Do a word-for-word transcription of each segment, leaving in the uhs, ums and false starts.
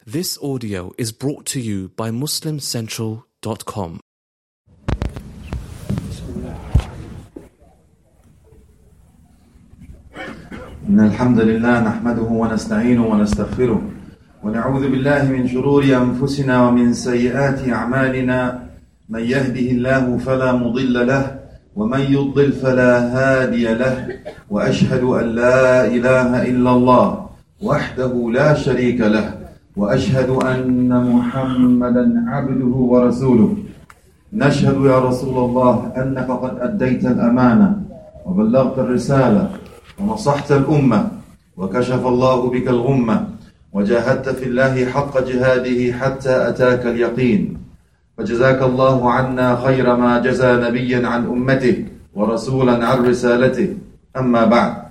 This audio is brought to you by Muslim Central dot com. إن الحمد لله نحمده ونستعينه ونستغفره ونعوذ بالله من شرور أنفسنا ومن سيئات أعمالنا من يهده الله فلا مضل له ومن يضلل فلا هادي له وأشهد أن لا إله إلا الله وحده لا شريك له وأشهد أن محمدا عبده ورسوله. نشهد يا رسول الله أنك قد أديت الأمانة وبلغت الرسالة ونصحت الأمة وكشف الله بك الغمة وجاهدت في الله حق جهاده حتى أتاك اليقين، فجزاك الله عنا خير ما جزى نبيا عن أمته ورسولا عن رسالته. أما بعد،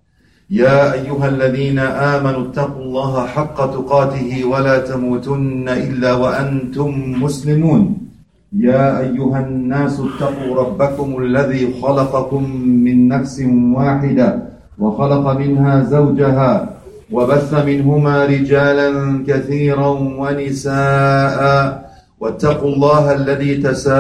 يا أيها الذين آمنوا اتقوا الله حق تقاته ولا تموتن إلا وأنتم مسلمون. يا أيها الناس اتقوا ربكم الذي خلقكم من نفس واحدة وخلق منها زوجها وبث منهما رجالا كثيرا ونساء واتقوا الله الذي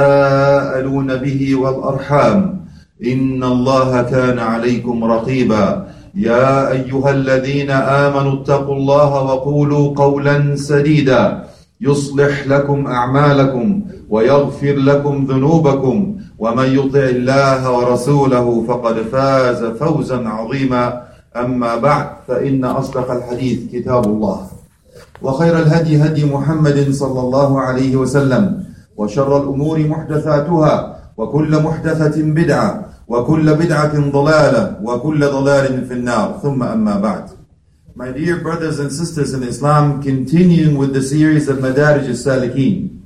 تساءلون به والأرحام إن الله كان عليكم رقيبا. يا أيها الذين آمنوا اتقوا الله وقولوا قولا سديدا يصلح لكم أعمالكم ويغفر لكم ذنوبكم ومن يطع الله ورسوله فقد فاز فوزا عظيما. أما بعد، فإن أصدق الحديث كتاب الله وخير الهدي هدي محمد صلى الله عليه وسلم وشر الأمور محدثاتها وكل محدثة بدعة وكل بدعة ضلالة وكل ضلال في النار. ثم أما بعد. My dear brothers and sisters in Islam, continuing with the series of Madarij al-Salikin,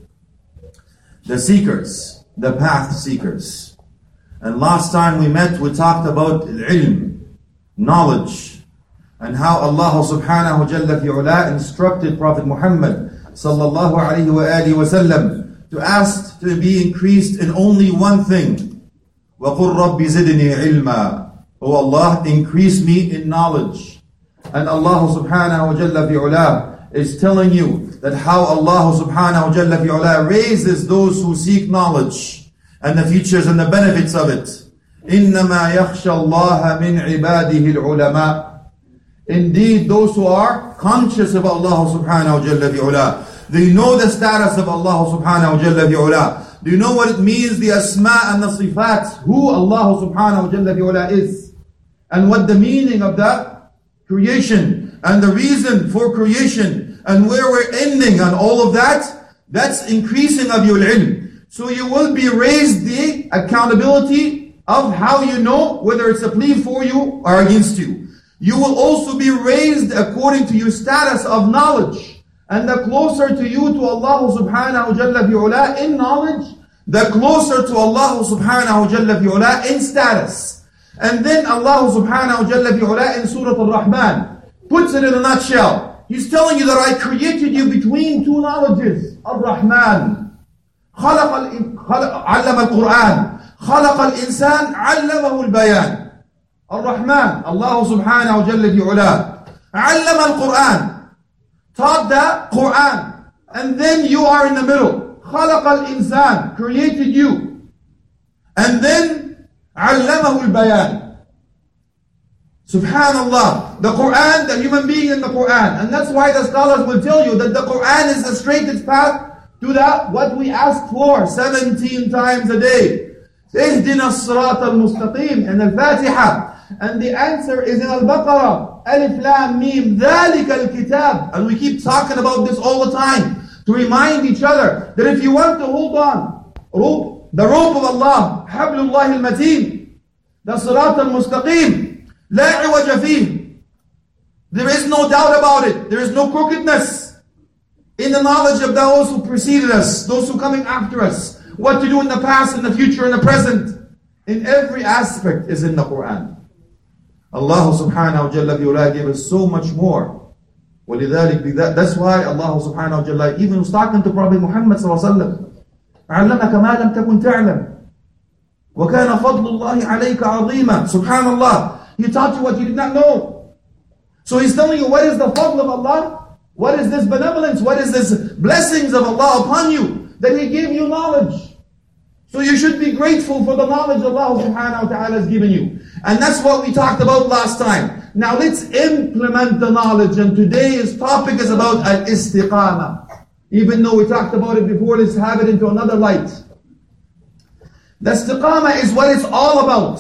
the seekers, the path seekers. And last time we met, we talked about ilm, knowledge, and how Allah subhanahu jalla fi'ula instructed Prophet Muhammad sallallahu alayhi wa alihi wa sallam to ask to be increased in only one thing. وَقُلْ رَبِّ زِدْنِي عِلْمًا. O Allah, increase me in knowledge. And Allah subhanahu wa jalla fi'ula is telling you that how Allah subhanahu wa jalla fi'ula raises those who seek knowledge and the features and the benefits of it. إِنَّمَا يَخْشَى اللَّهَ مِنْ عِبَادِهِ الْعُلَمَاءِ. Indeed, those who are conscious of Allah subhanahu wa jalla fi'ula, they know the status of Allah subhanahu wa jalla fi'ula. Do you know what it means, the asma and the sifat, who Allah subhanahu wa jalla fi'ula is, and what the meaning of that creation, and the reason for creation, and where we're ending on all of that? That's increasing of your ilm. So you will be raised the accountability of how you know whether it's a plea for you or against you. You will also be raised according to your status of knowledge. And the closer to you to Allah subhanahu wa jalla fi'ula in knowledge, the closer to Allah subhanahu wa jalla fi'ula in status. And then Allah subhanahu wa jalla fi'ula in Surah Al-Rahman puts it in a nutshell. He's telling you that I created you between two knowledges. Ar-Rahman علم القرآن خلق الإنسان علمه البيان. Ar-Rahman, Allah subhanahu wa jalla fi'ula, علم القرآن, taught the Quran, and then you are in the middle. خلق الإنسان, created you, and then علمه البيان. Subhanallah, the Quran, the human being in the Quran. And that's why the scholars will tell you that the Quran is the straightest path to that what we ask for seventeen times a day. اهدنا الصراط المستقيم in Al-Fatiha. And the answer is in Al-Baqarah. Alif Lam Mim ذلك الكتاب. And we keep talking about this all the time to remind each other that if you want to hold on, rope, the rope of Allah, حبل الله المتين, the صراط المستقيم, لا عوج فيه. There is no doubt about it. There is no crookedness in the knowledge of those who preceded us, those who are coming after us. What to do in the past, in the future, in the present. In every aspect is in the Quran. Allah subhanahu wa jalla fi'ula gave us so much more. وَلِذَلِكَ That's why Allah subhanahu wa jalla even was talking to Prophet Muhammad sallallahu alayhi wa sallam. عَلَّمَكَ مَا لَمْ تَكُنْ تَعْلَمْ وَكَانَ فَضْلُ اللَّهِ عَلَيْكَ عَظِيمًا. Subhanallah, He taught you what you did not know. So He's telling you what is the fadl of Allah? What is this benevolence? What is this blessings of Allah upon you? That He gave you knowledge. So you should be grateful for the knowledge Allah subhanahu wa ta'ala has given you. And that's what we talked about last time. Now let's implement the knowledge. And today's topic is about al-istiqamah. Even though we talked about it before, let's have it into another light. The istiqamah is what it's all about.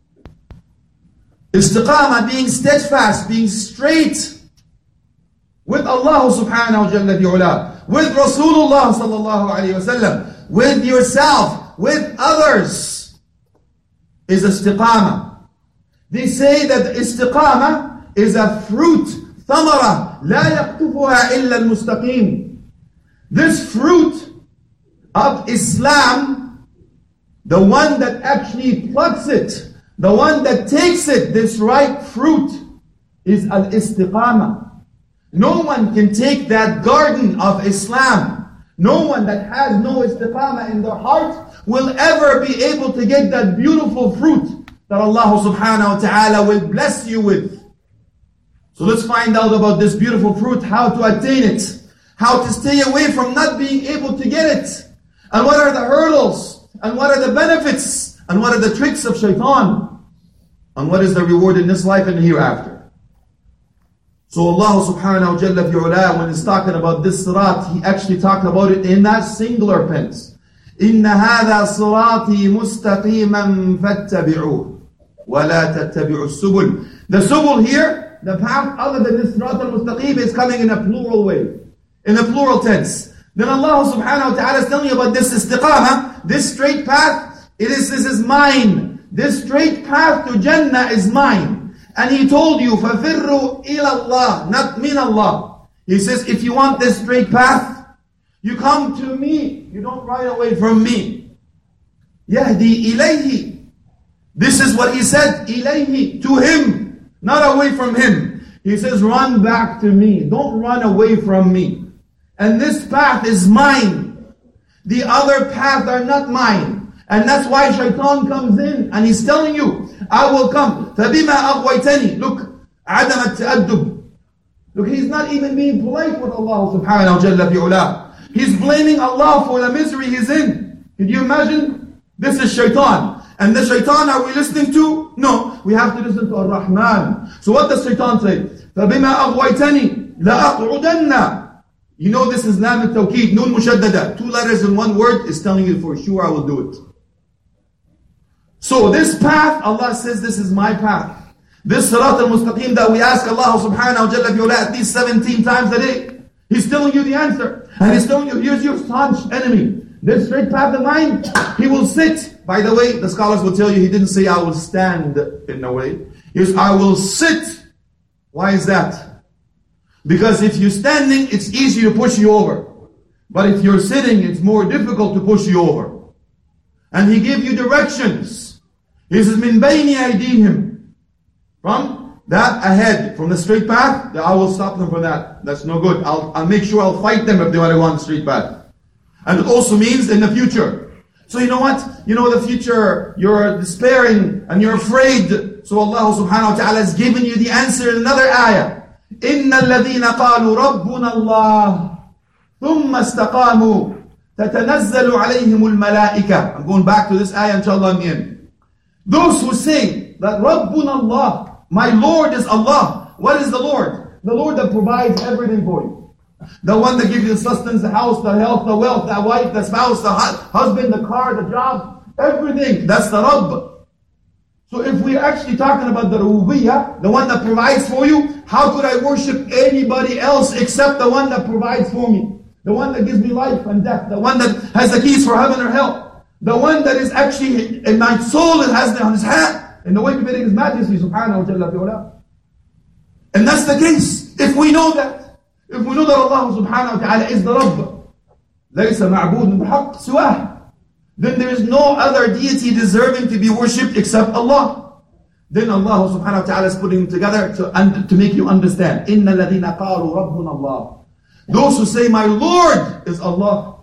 Istiqamah, being steadfast, being straight with Allah subhanahu wa ta'ala, with Rasulullah sallallahu alayhi wa sallam, with yourself, with others, is istiqamah. They say that istiqamah is a fruit, ثمرة لا يقطفها إلا المستقيم. This fruit of Islam, the one that actually plucks it, the one that takes it, this ripe fruit, is al-istiqamah. No one can take that garden of Islam. No one that has no istiqamah in their heart will ever be able to get that beautiful fruit that Allah subhanahu wa ta'ala will bless you with. So let's find out about this beautiful fruit, how to attain it, how to stay away from not being able to get it, and what are the hurdles, and what are the benefits, and what are the tricks of shaitan, and what is the reward in this life and hereafter. So Allah subhanahu wa ta'ala, when He's talking about this sirat, He actually talked about it in that singular tense. إِنَّ هَذَا صِرَاطِي مُسْتَقِيمًا فَاتَّبِعُوهُ وَلَا تَتَّبِعُوا السُّبُلِ. The subul here, the path other than this sirat al-mustaqim, is coming in a plural way, in a plural tense. Then Allah subhanahu wa ta'ala is telling you about this istiqamah, this straight path. It is, this is mine. This straight path to Jannah is mine. And He told you, فَفِرُّوا إِلَى اللَّهِ, not مِنَ Allah. He says, if you want this straight path, you come to me. You don't run away from me. يَهْدِي إِلَيْهِ. This is what He said, إِلَيْهِ, to Him, not away from Him. He says, run back to me. Don't run away from me. And this path is mine. The other paths are not mine. And that's why shaitan comes in and he's telling you, I will come. فَبِمَا أَغْوَيْتَنِي. Look, عَدَمَ التَّأَدُّبِ. Look, he's not even being polite with Allah subhanahu wa ta'ala. He's blaming Allah for the misery he's in. Can you imagine? This is shaitan. And the shaitan are we listening to? No, we have to listen to Ar-Rahman. So what does shaitan say? فَبِمَا أَغْوَيْتَنِي لَأَقْعُدَنَّ. You know this is Lam al-Tawqeed, Nun Mushaddada. Two letters in one word is telling you for sure I will do it. So this path, Allah says this is my path. This Sirat al-Mustaqim that we ask Allah subhanahu wa ta'ala at least seventeen times a day. He's telling you the answer. And He's telling you, here's your staunch enemy. This straight path of mine, he will sit. By the way, the scholars will tell you, he didn't say I will stand in a way. He says, I will sit. Why is that? Because if you're standing, it's easy to push you over. But if you're sitting, it's more difficult to push you over. And He gave you directions. He says, min bayni aydihim. From that ahead, from the straight path, I will stop them from that. That's no good. I'll, I'll make sure I'll fight them if they want to go on the straight path. And it also means in the future. So you know what? You know the future, you're despairing and you're afraid. So Allah subhanahu wa ta'ala has given you the answer in another ayah. إِنَّ الَّذِينَ قَالُوا رَبُّنَا اللَّهِ ثُمَّ اسْتَقَامُوا تَتَنَزَّلُ عَلَيْهِمُ الْمَلَائِكَةِ. I'm going back to this ayah inshallah in the end. Those who say that Rabbuna Allah, my Lord is Allah. What is the Lord? The Lord that provides everything for you. The one that gives you the sustenance, the house, the health, the wealth, the wife, the spouse, the husband, the car, the job, everything. That's the Rabb. So if we're actually talking about the Rububiyyah, the one that provides for you, how could I worship anybody else except the one that provides for me? The one that gives me life and death. The one that has the keys for heaven or hell. The one that is actually in my soul and has it on His hand. In the way befitting His Majesty subhanahu wa ta'ala. And that's the case. If we know that. If we know that Allah subhanahu wa ta'ala is the Rabb. لَيْسَ مَعْبُودٌ بِحَقٍّ سِوَاهُ. Then there is no other deity deserving to be worshipped except Allah. Then Allah subhanahu wa ta'ala is putting together to, un- to make you understand. إِنَّ الَّذِينَ قَالُوا رَبُّنَا اللَّهِ. Those who say my Lord is Allah.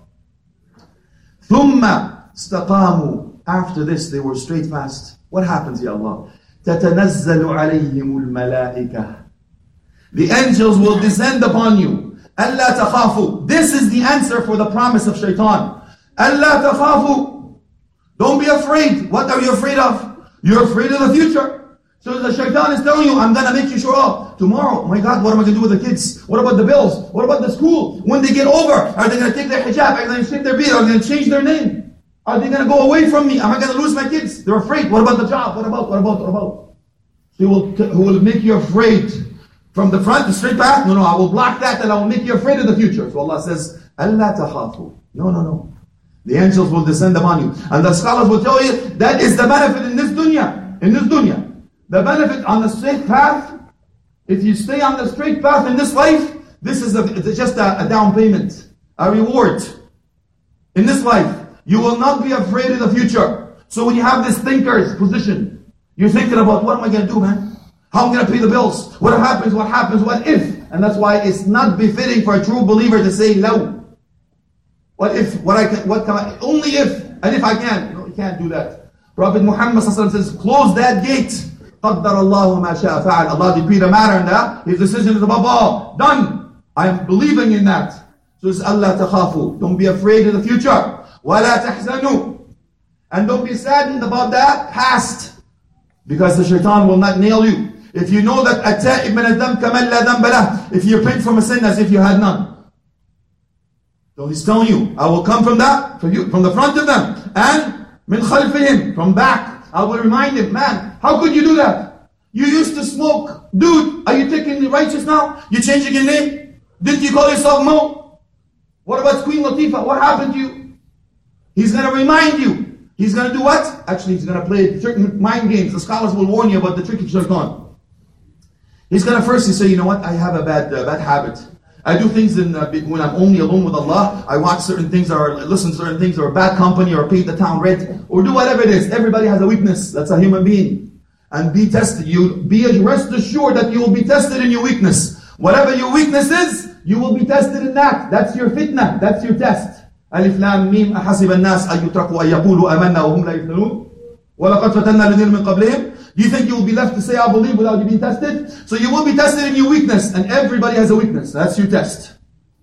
ثُمَّ استقاموا. After this they were straight fast. What happens, Ya Allah? تَتَنَزَّلُ عَلَيْهِمُ الْمَلَائِكَةِ. The angels will descend upon you. أَلَّا تَخَافُوا. This is the answer for the promise of shaitan. أَلَّا تَخَافُوا. Don't be afraid. What are you afraid of? You're afraid of the future. So the shaitan is telling you, I'm going to make you sure, oh, tomorrow, oh my God, what am I going to do with the kids? What about the bills? What about the school? When they get over, are they going to take their hijab? Are they going to shave their beard? Are they going to change their name? Are they going to go away from me? Am I going to lose my kids? They're afraid. What about the job? What about, what about, what about? He will, he will make you afraid. From the front, the straight path? No, no, I will block that and I will make you afraid of the future. So Allah says, أَلَّا تَخَافُوا. No, no, no. The angels will descend upon you. And the scholars will tell you, that is the benefit in this dunya. In this dunya. The benefit on the straight path, if you stay on the straight path in this life, this is a, it's just a, a down payment, a reward. In this life, you will not be afraid of the future. So when you have this thinker's position, you're thinking about, what am I going to do, man? How am I going to pay the bills? What happens, what happens, what if? And that's why it's not befitting for a true believer to say, no. What if, what I can, what can I, only if, and if I can. No, you can't do that. Prophet Muhammad says, close that gate. قَدَّرَ اللَّهُ مَا شَاءَ فَعَلَ. Allah decreed a matter in that. His decision is above all. Done. I am believing in that. So it's أَلَّا تَخَافُوا. Don't be afraid of the future. وَلَا تَحْزَنُوا. And don't be saddened about that past. Because the shaitan will not nail you. If you know that أَتَائِبْ مِنَ الذَّنْبِ كَمَنْ لَا ذَنْبَ لَهُ. If you repent from a sin as if you had none. So he's telling you, I will come from that, from you, from the front of them. And مِنْ خَلْفِهِمْ. From back. I will remind him, man, how could you do that? You used to smoke. Dude, are you taking righteous now? You changing your name? Didn't you call yourself Mo? What about Queen Latifah? What happened to you? He's going to remind you. He's going to do what? Actually, he's going to play certain mind games. The scholars will warn you about the trick of shaitan. He's going to first say, you know what? I have a bad uh, bad habit. I do things in, uh, when I'm only alone with Allah. I watch certain things or listen to certain things or bad company or paint the town red or do whatever it is. Everybody has a weakness. That's a human being. And be tested. You be rest assured that you will be tested in your weakness. Whatever your weakness is, you will be tested in that. That's your fitna. That's your test. Alif Lam Mim أحسب الناس أن يتركوا أن يقولوا آمنا وهم لا يفتنون ولقد فتنا الذين من قبلهم. Do you think you will be left to say, I believe without you being tested? So you will be tested in your weakness. And everybody has a weakness. That's your test.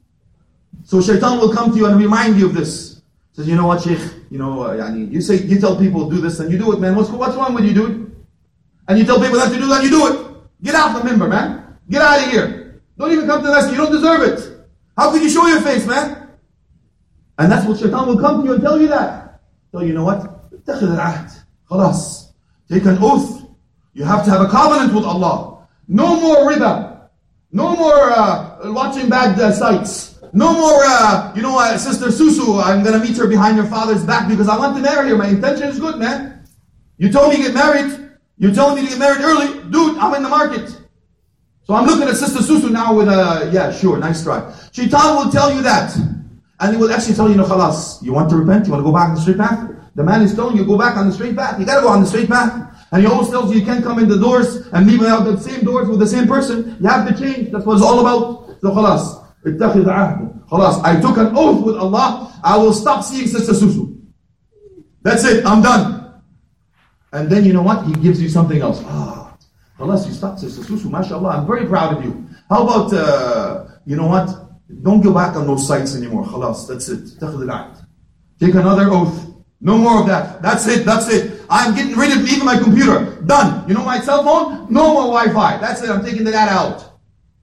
So shaitan will come to you and remind you of this. Says, you know what, Sheikh? You know, uh, yani, you say, you tell people do this and you do it, man. What's, what's wrong with you, dude? And you tell people not to do that, you do it. Get out the member, man. Get out of here. Don't even come to the lesson. You don't deserve it. How can you show your face, man? And that's what shaitan will come to you and tell you that. So you know what? اتخذ العهد. خلاص. Take an oath. You have to have a covenant with Allah. No more riba. No more uh, watching bad uh, sites. No more, uh, you know, uh, Sister Susu, I'm going to meet her behind her father's back because I want to marry her. My intention is good, man. You told me to get married. You're telling me to get married early. Dude, I'm in the market. So I'm looking at Sister Susu now with a, yeah, sure, nice try. Shaitan will tell you that. And he will actually tell you, no, khalas, you want to repent? You want to go back on the straight path? The man is telling you, go back on the straight path. You got to go on the straight path. And he always tells you, you can't come in the doors and leave out the same doors with the same person. You have to change. That's what it's all about. So khalas, ittakhidh ahd. Khalas, I took an oath with Allah. I will stop seeing Sister Susu. That's it. I'm done. And then you know what? He gives you something else. Ah, khalas, you stopped Sister Susu. MashaAllah, I'm very proud of you. How about, uh, you know what? Don't go back on those sites anymore. Khalas, that's it. Ittakhidh ahd. Take another oath. No more of that. That's it. That's it. I'm getting rid of even my computer. Done. You know my cell phone? No more Wi-Fi. That's it. I'm taking that out.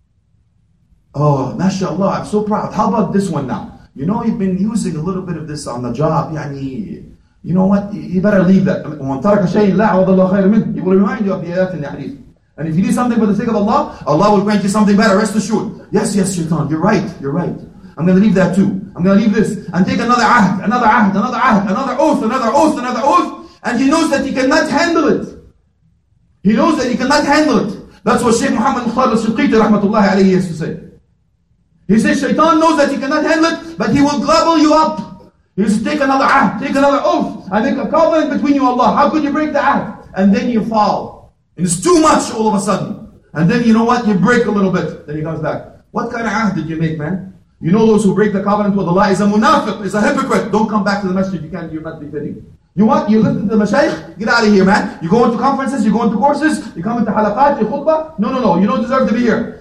Oh, mashallah. I'm so proud. How about this one now? You know, you've been using a little bit of this on the job. Yani, you know what? You better leave that. He will remind you of the ayat in the hadith. And if you do something for the sake of Allah, Allah will grant you something better. Rest assured. Yes, yes, shaitan. You're right. You're right. I'm going to leave that too. I'm going to leave this and take another ahd, another ahd, another ahd, another oath, another oath, another oath. And he knows that he cannot handle it. He knows that he cannot handle it. That's what Shaykh Muhammad Mukhtar al-Shinqiti rahmatullahi alayhi has to say. He says shaitan knows that he cannot handle it, but he will gobble you up. He says take another ahd, take another oath, and make a covenant between you and Allah. How could you break the ahd? And then you fall. And it's too much all of a sudden. And then you know what? You break a little bit. Then he comes back. What kind of ahd did you make, man? You know those who break the covenant with Allah is a munafiq, is a hypocrite. Don't come back to the masjid, you can't, you're not befitting. You want, you listen to the mashaykh, get out of here, man. You go into conferences, you go into courses, you come into halaqat, you khutbah. No, no, no, you don't deserve to be here.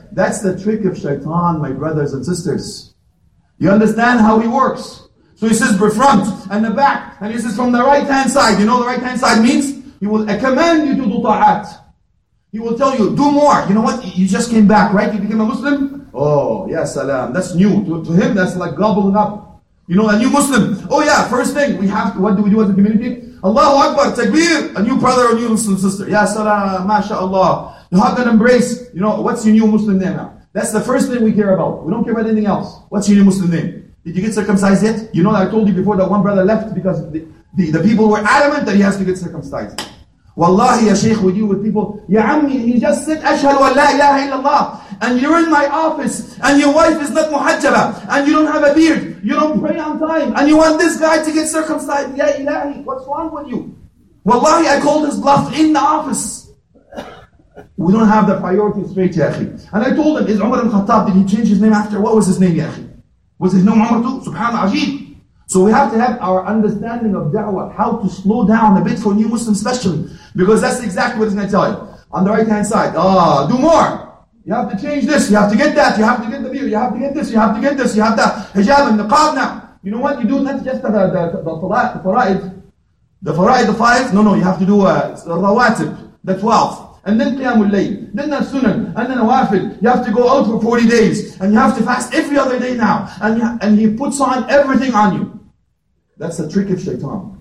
That's the trick of shaitan, my brothers and sisters. You understand how he works? So he says the front and the back, and he says from the right hand side. You know the right hand side means? He will command you to do ta'at. He will tell you, do more. You know what? You just came back, right? You became a Muslim? Oh, ya salam. That's new. To, to him, that's like gobbling up. You know, a new Muslim. Oh yeah, first thing, we have to, what do we do as a community? Allahu Akbar, takbir. A new brother, a new Muslim sister. Ya salam, mashallah. You hug and embrace. You know, what's your new Muslim name now? That's the first thing we care about. We don't care about anything else. What's your new Muslim name? Did you get circumcised yet? You know, I told you before that one brother left because the, the, the people were adamant that he has to get circumcised. Wallahi, ya Shaykh, we deal with people, Ya Ammi, he just said, Ashhadu an la ilaha illallah. And you're in my office, and your wife is not muhajjaba, and you don't have a beard, you don't pray on time, and you want this guy to get circumcised. Ya Ilahi, what's wrong with you? Wallahi, I called his bluff in the office. We don't have the priority straight, ya akhi. And I told him, is Umar ibn Khattab, did he change his name after? What was his name, ya akhi? Was his name Umar too? Subhanallah, Ajib. So we have to have our understanding of da'wah, how to slow down a bit for new Muslims especially. Because that's exactly what he's going to tell you. On the right hand side, ah, do more. You have to change this, you have to get that, you have to get the beard, you have to get this, you have to get this, you have the hijab and the niqab now. You know what you do? Not just the, the, the, the fara'id, the fara'id, the five. No, no, you have to do uh, the rawatib, the twelve. And then qiyamul layl, then the sunan, and then nawafil. You have to go out for forty days, and you have to fast every other day now. And, you, and he puts on everything on you. That's the trick of shaitan.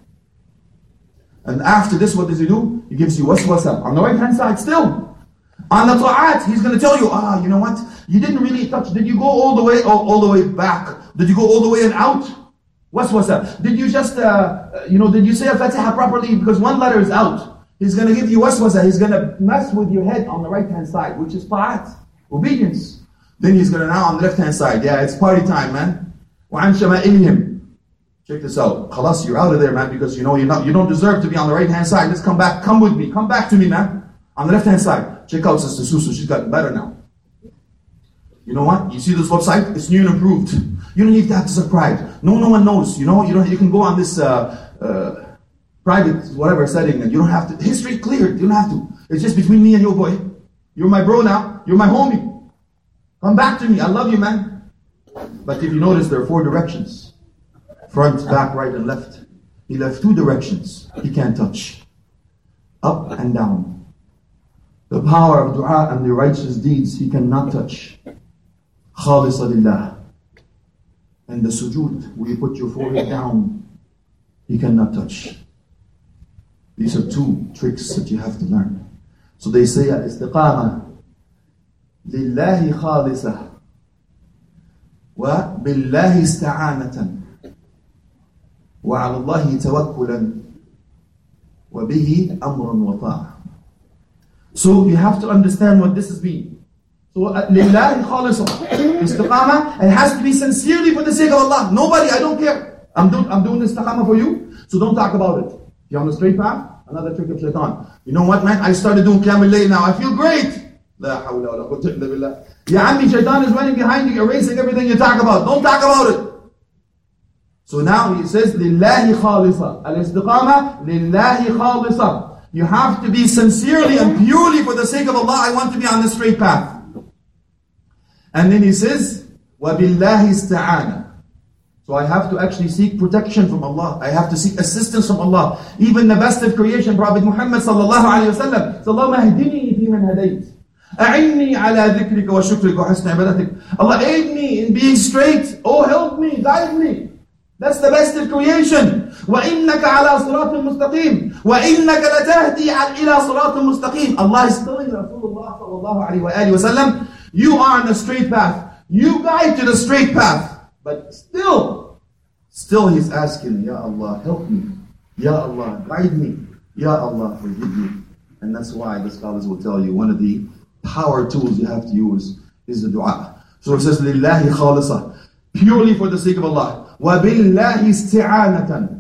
And after this, what does he do? He gives you waswasa. On the right hand side still. On the ta'at, he's going to tell you, ah, you know what? You didn't really touch. Did you go all the way, all, all the way back? Did you go all the way and out? Waswasa. Did you just, uh, you know, did you say a Fatiha properly? Because one letter is out. He's going to give you waswasa. He's going to mess with your head on the right hand side, which is ta'at, obedience. Then he's going to now on the left hand side. Yeah, it's party time, man. وَعَنْ شَمَائِلِهِمْ. Check this out. Khalas, you're out of there, man, because you know you're not, you don't deserve to be on the right hand side. Let's come back. Come with me. Come back to me, man. On the left hand side. Check out Sister Susu. She's gotten better now. You know what? You see this website? It's new and improved. You don't need to have to subscribe. No, no one knows. You know, you don't. You can go on this uh, uh, private whatever setting, and you don't have to. History cleared. You don't have to. It's just between me and your boy. You're my bro now. You're my homie. Come back to me. I love you, man. But if you notice, there are four directions: front, back, right, and left. He left two directions. He can't touch. Up and down. The power of dua and the righteous deeds he cannot touch. Khalisa lillah. And the sujood, where you put your forehead down, he cannot touch. These are two tricks that you have to learn. So they say, istiqamah lillahi khalisa wa billahi ista'anatan wa ala Allahi tawakkulan wa bihi amran wa ta'a. So you have to understand what this is mean. So lillahi khalisa, istiqamah, it has to be sincerely for the sake of Allah. Nobody, I don't care. I'm doing I'm doing istiqamah for you, so don't talk about it. You're on the straight path, another trick of shaitan. You know what, man? I started doing qiyamul layl now. I feel great. La hawla wa la quwwata illa billah. Ya ammi, shaitan is running behind you, erasing everything you talk about. Don't talk about it. So now he says, lillahi khalisa. Al-istiqamah, lillahi khalisa. You have to be sincerely and purely for the sake of Allah. I want to be on the straight path. And then he says, وَبِاللَّهِ اسْتَعَانَ. So I have to actually seek protection from Allah. I have to seek assistance from Allah. Even the best of creation, Prophet Muhammad sallallahu alayhi wa sallam, says, اللهم اهدني في من هديت. أعني على ذكرك وشكرك وحسن عبادتك. Allah, aid me in being straight. Oh, help me, guide me. That's the best of creation. وَإِنَّكَ عَلَى صِرَاطٍ مُسْتَقِيمٍ وَإِنَّكَ لَتَهْدِي إِلَى صِرَاطٍ مُسْتَقِيمٍ. Allah is telling Rasulullah sallallahu alayhi wa alihi wa sallam, you are on the straight path. You guide to the straight path. But still, still he's asking, Ya Allah, help me. Ya Allah, guide me. Ya Allah, forgive me. And that's why the scholars will tell you, one of the power tools you have to use is the dua. So it says, Lillahi khalisa, purely for the sake of Allah. وَبِاللَّهِ اسْتِعَانَةً.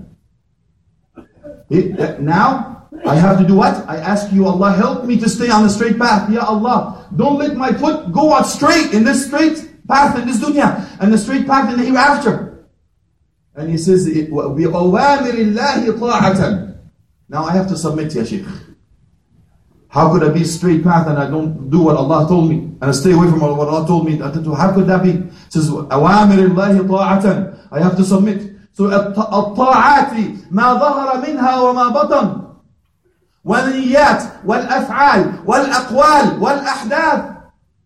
Now, I have to do what? I ask you, Allah, help me to stay on the straight path. Ya Allah, don't let my foot go out straight in this straight path in this dunya and the straight path in the hereafter. And he says, بِأَوَامِرِ اللَّهِ طَاعَةً. Now I have to submit, Ya Shaykh. How could I be straight path and I don't do what Allah told me? And I stay away from what Allah told me? How could that be? It says, أَوَامِرِ اللَّهِ طَاعَةً. I have to submit. So الطاعات ما ظهر منها وما بطن والنيات والأفعال والأقوال والأحداث.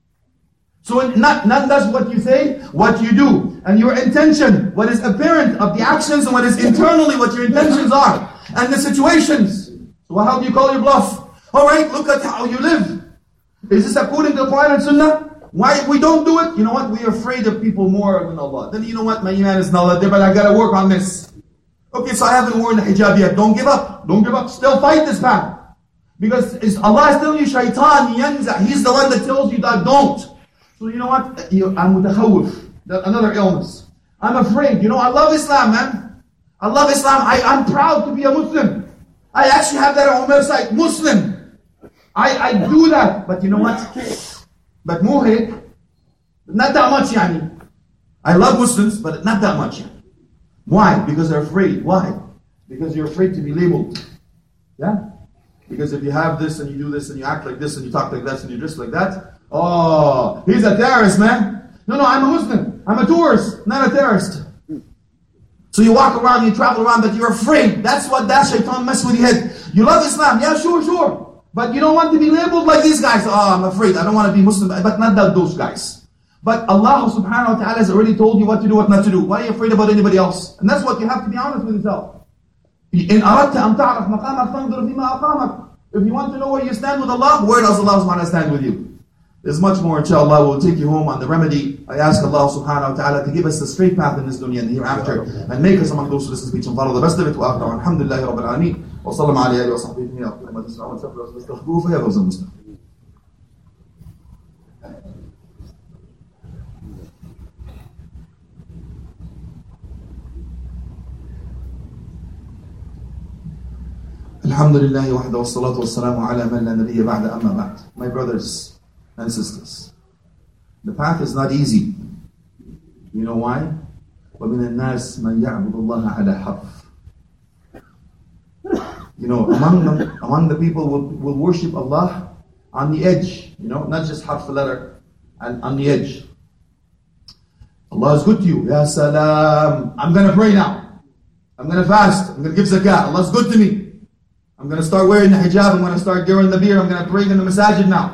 So not, not that's what you say, what you do. And your intention, what is apparent of the actions and what is internally what your intentions are. And the situations. So how do you call your bluff? Alright, look at how you live. Is this according to the Quran and Sunnah? Why we don't do it? You know what? We're afraid of people more than Allah. Then you know what? My iman is not there, but I gotta work on this. Okay, so I haven't worn the hijab yet. Don't give up. Don't give up. Still fight this path. Because it's Allah is telling you, shaitan, yanza. He's the one that tells you that don't. So you know what? I'm mutakhawif. Another illness. I'm afraid. You know, I love Islam, man. I love Islam. I, I'm proud to be a Muslim. I actually have that on my website. Muslim. I, I do that. But you know what? But more hate, not that much, yani. I love Muslims, but not that much. Yani. Why? Because they're afraid. Why? Because you're afraid to be labeled. Yeah? Because if you have this and you do this and you act like this and you talk like this and you dress like that, oh, he's a terrorist, man. No, no, I'm a Muslim. I'm a tourist, not a terrorist. So you walk around, you travel around, but you're afraid. That's what that shaitan mess with your head. You love Islam, yeah, sure, sure. But you don't want to be labeled like these guys. Oh, I'm afraid. I don't want to be Muslim, but not that those guys. But Allah subhanahu wa ta'ala has already told you what to do, what not to do. Why are you afraid about anybody else? And that's what you have to be honest with yourself. In أردت أن تعرف مقامك فانظر فيما أقامك. If you want to know where you stand with Allah, where does Allah subhanahu wa ta'ala stand with you? There's much more, inshallah. We'll take you home on the remedy. I ask Allah subhanahu wa ta'ala to give us the straight path in this dunya and hereafter, and make us among those who listen to speech and follow the best of it. Wa akhtar alhamdulillahi rabbil alameen. Wa sallam ala alihi wa sahbihi wa sallam. Wa tasra'u wa tasra'u wa tasra'u fa yabuz al-muslim. Alhamdulillah wahda wa salatu wa salamu ala man la nabiyya ba'da amma ba'd. My brothers and sisters, the path is not easy. You know why? وَمِنَ النَّاسِ مَنْ يَعْبُدُ اللَّهَ عَلَى حَرْفٍ. You know, among them, among the people will, will worship Allah on the edge. You know, not just half a letter, and on the edge. Allah is good to you. Ya salam. I'm going to pray now. I'm going to fast. I'm going to give zakah. Allah is good to me. I'm going to start wearing the hijab. I'm going to start wearing the beard. I'm going to pray in the masajid now.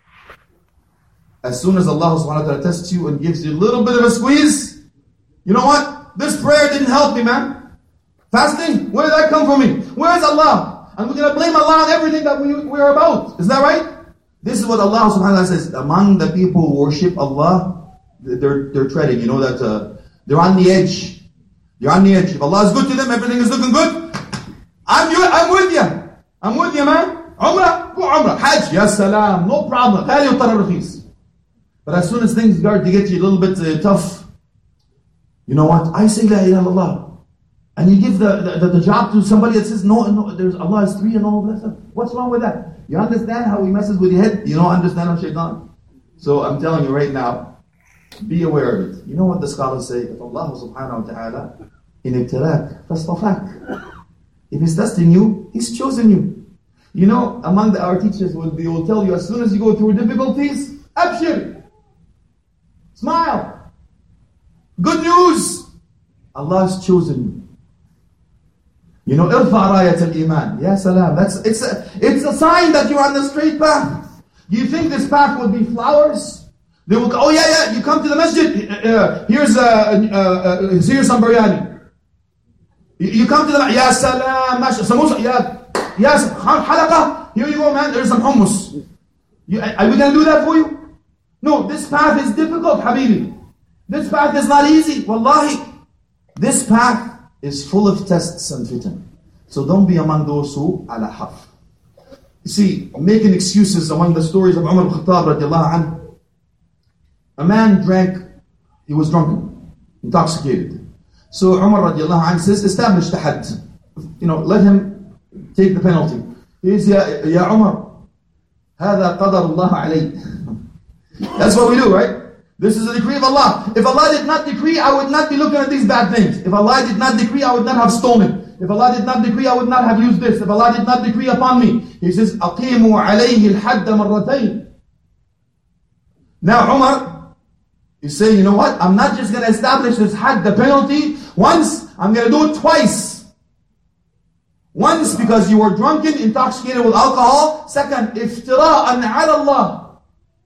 As soon as Allah subhanahu wa ta'ala tests you and gives you a little bit of a squeeze, you know what? This prayer didn't help me, man. Fasting? Where did that come from me? Where is Allah? And we're going to blame Allah on everything that we, we are about. Is that right? This is what Allah subhanahu wa ta'ala says. Among the people who worship Allah, they're, they're treading. You know that uh, they're on the edge. They're on the edge. If Allah is good to them, everything is looking good. I'm, you, I'm with you. I'm with you, man. Umrah, go Umrah. Hajj, ya salam. No problem. But as soon as things start to get you a little bit uh, tough, you know what? I say La ilaha illallah. And you give the, the, the job to somebody that says, no, no, there's Allah is three and all that stuff. What's wrong with that? You understand how he messes with your head? You don't understand how shaitan? So I'm telling you right now, be aware of it. You know what the scholars say? If Allah subhanahu wa ta'ala, in ibtilak, fastafak. If he's testing you, he's chosen you. You know, among the, our teachers, will, they will tell you, as soon as you go through difficulties, abshir. Smile. Good news. Allah has chosen you. You know, irfa rayat al-iman. Ya salam. That's, it's, a, it's a sign that you're on the straight path. Do you think this path will be flowers? They will go, oh yeah, yeah, you come to the masjid. Uh, here's, uh, uh, uh, here's some biryani. You, you come to the, ya salam, samosa, ya, ya, halaqa. Here you go, man, there's some hummus. You, are we going to do that for you? No, this path is difficult, Habibi. This path is not easy. Wallahi. This path is full of tests and fitan. So don't be among those who ala haf. You see, making excuses among the stories of Umar al-Khattab radiallahu anhu. A man drank, he was drunken, intoxicated. So Umar radiallahu anhu says, establish the had. You know, let him take the penalty. He says, Ya, ya Umar, هذا قدر الله علي. That's what we do, right? This is a decree of Allah. If Allah did not decree, I would not be looking at these bad things. If Allah did not decree, I would not have stolen. If Allah did not decree, I would not have used this. If Allah did not decree upon me. He says, أَقِيمُوا عَلَيْهِ الْحَدَّ مَرَّتَيْنِ. Now Umar is saying, you know what? I'm not just going to establish this had, the penalty, once. I'm going to do it twice. Once because you were drunken, intoxicated with alcohol. Second, iftira'an ala Allah.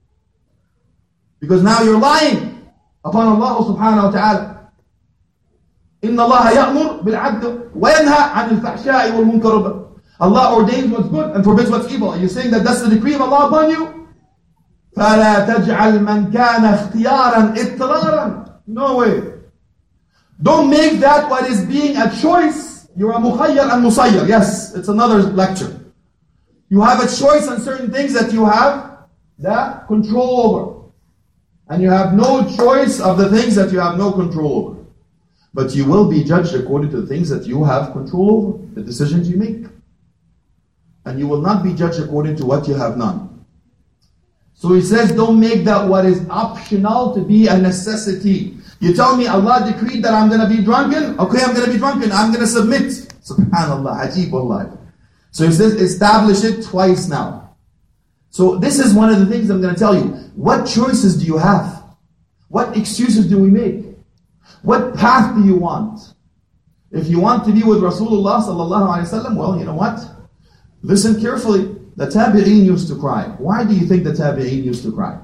Because now you're lying upon Allah subhanahu wa ta'ala. إِنَّ اللَّهَ يَأْمُرُ بِالْعَدْلِ وَيَنْهَى عَنِ الْفَحْشَاءِ وَالْمُنكَرِ. Allah ordains what's good and forbids what's evil. Are you saying that that's the decree of Allah upon you? فَلَا تَجْعَلْ مَنْ كَانَ اخْتِيَارًا اضْطِرَارًا. No way. Don't make that what is being a choice. You're a mukhayyar and musayyar. Yes, it's another lecture. You have a choice on certain things that you have the control over. And you have no choice of the things that you have no control over. But you will be judged according to the things that you have control over, the decisions you make. And you will not be judged according to what you have none. So he says, don't make that what is optional to be a necessity. You tell me Allah decreed that I'm going to be drunken. Okay, I'm going to be drunken. I'm going to submit. Subhanallah, ajib Allah. So he says, establish it twice now. So this is one of the things I'm going to tell you. What choices do you have? What excuses do we make? What path do you want? If you want to be with Rasulullah sallallahu alaihi wasallam, well, you know what? Listen carefully. The tabi'een used to cry. Why do you think the tabi'een used to cry?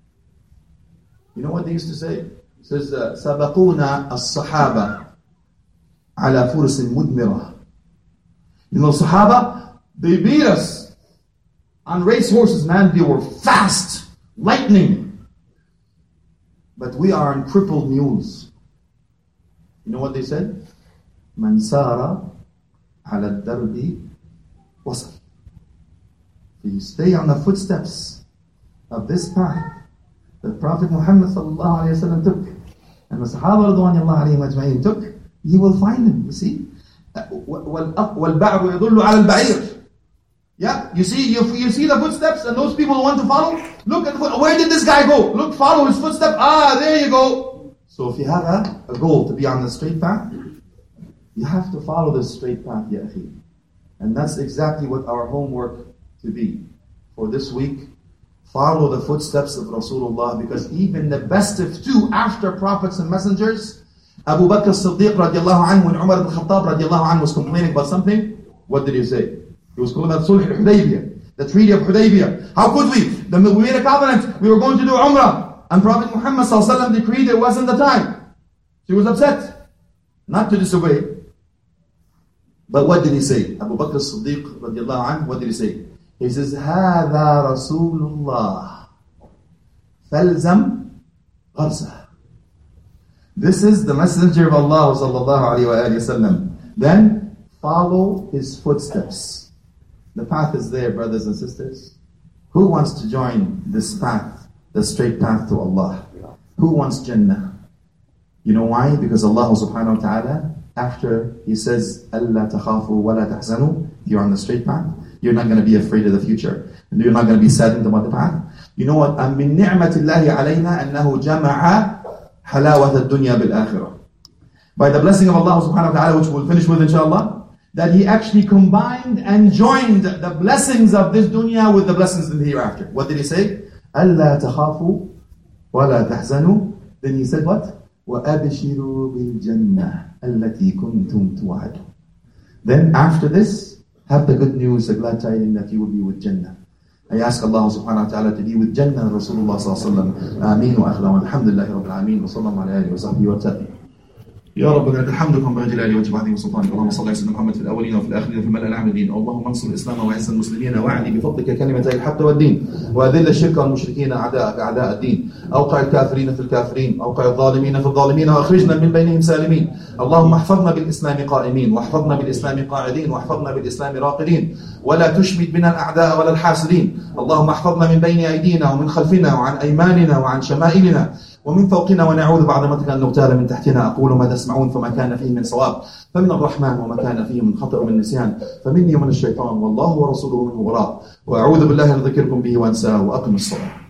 You know what they used to say? It says, "Sabaquna as-sahaba ala furs mudmira." You know, Sahaba, they beat us on race horses, man. They were fast, lightning. But we are on crippled mules. You know what they said? Man sara ala darbi wasal. If you stay on the footsteps of this path that Prophet Muhammad sallallahu alayhi wa sallam took, and the Sahaba radwanullah alayhim ajma'in took, you will find him, you see. وَالْبَعْرُ يَدُلُّ عَلَى الْبَعِيرِ. Yeah, you see, you, you see the footsteps, and those people who want to follow, look at the foot, where did this guy go? Look, follow his footsteps. Ah, there you go. So if you have a, a goal to be on the straight path, you have to follow this straight path, ya akhi. And that's exactly what our homework to be for this week. Follow the footsteps of Rasulullah, because even the best of two after prophets and messengers, Abu Bakr as-Siddiq radiallahu anhu, when Umar ibn Khattab radiallahu anhu was complaining about something, what did he say? He was calling about Sulh al-Hudaybiyah, the Treaty of Hudaybiyah. How could we? The, we made a covenant, we were going to do Umrah, and Prophet Muhammad sallallahu alaihi wasallam decreed it wasn't the time. So he was upset, not to disobey. But what did he say? Abu Bakr as-Siddiq radiallahu anhu, what did he say? He says, هَذَا رَسُولُ اللَّهِ فَالْزَمْ غَرْزَهُ. This is the messenger of Allah sallallahu alayhi wa sallam. Then follow his footsteps. The path is there, brothers and sisters. Who wants to join this path, the straight path to Allah? Who wants Jannah? You know why? Because Allah subhanahu wa ta'ala, after He says, أَلَّا تَخَافُوا وَلَا تَحْزَنُوا, if you're on the straight path, you're not going to be afraid of the future. And you're not going to be saddened about the path. You know what? مِن نِعْمَةِ اللَّهِ عَلَيْنَا أَنَّهُ جَمَعَ حَلَاوَةَ الدُّنْيَا بِالْآخِرَةِ. By the blessing of Allah subhanahu wa ta'ala, which we'll finish with inshallah, that He actually combined and joined the blessings of this dunya with the blessings in the hereafter. What did He say? أَلَّا تَخَافُوا وَلَا تَحْزَنُوا. Then He said what? وَأَبْشِرُوا بِالْجَنَّةِ الَّتِي كُنْتُمْ تُوعَدُونَ. Then after this, have the good news, the glad tidings that you will be with Jannah. I ask Allah subhanahu wa ta'ala to be with Jannah and Rasulullah sallallahu alayhi wa sallam. Ameen wa akhla wa alhamdulillahi rabbil alameen wa sallallahu alayhi wa sahbihi wa sallam. يا رب لك الحمد كما بغيت الآلي وجبعته وسلطانك. اللهم صل على سيدنا محمد في الأولين وفي الآخرين وفي الملأ الأعلى الدين. اللهم انصر الإسلام وعز المسلمين واعلي بفضلك كلمتي الحق والدين وأذل الشرك والمشركين أعداءك أعداء الدين. أوقع الكافرين في الكافرين، أوقع الظالمين في الظالمين، وأخرجنا من بينهم سالمين. اللهم احفظنا بالإسلام قائمين، واحفظنا بالإسلام قاعدين، واحفظنا بالإسلام راقدين، ولا تشمت بنا الأعداء ولا الحاسدين. اللهم احفظنا من بين أيدينا ومن خلفنا وعن أيماننا وعن شمائلنا ومن فوقنا، ونعوذ بعظمتك أن نغتال من تحتنا. أقول ما تسمعون، فما كان فيه من صواب فمن الرحمن، وما كان فيه من خطأ ومن نسيان فمني ومن الشيطان، والله ورسوله منه براء. وأعوذ بالله أن أذكركم به وأنساه، وأقم الصلاة.